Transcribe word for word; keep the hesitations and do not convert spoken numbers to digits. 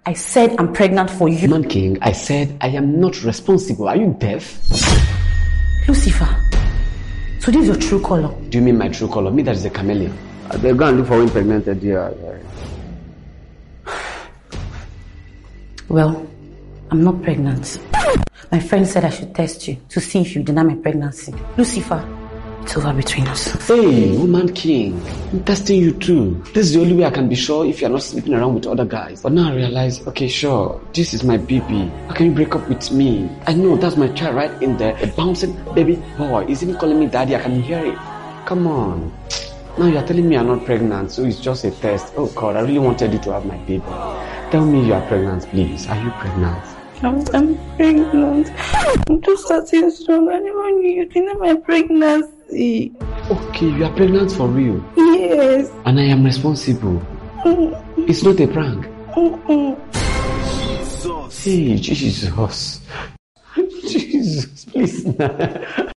I said I'm pregnant for you. Man King, I said I am not responsible. Are you deaf? Lucifer, so this is your true color? Do you mean my true color? Me that is a chameleon. Uh, they're going to look for impregnated here. Well, I'm not pregnant. My friend said I should test you to see if you deny my pregnancy. Lucifer, it's over between us. Hey, Woman King, I'm testing you too. This is the only way I can be sure if you're not sleeping around with other guys. But now I realize, okay, sure, this is my baby. How can you break up with me? I know that's my child right in there, a bouncing baby boy. Is he calling me daddy? I can hear it. Come on. Now you're telling me I'm not pregnant, so it's just a test. Oh God, I really wanted you to have my baby. Tell me you are pregnant, please. Are you pregnant? I'm, I'm pregnant. I'm just starting strong. I never knew you didn't my pregnancy. Okay, you are pregnant for real? Yes. And I am responsible. Mm-mm. It's not a prank. Mm-mm. Hey, Jesus. Jesus, please.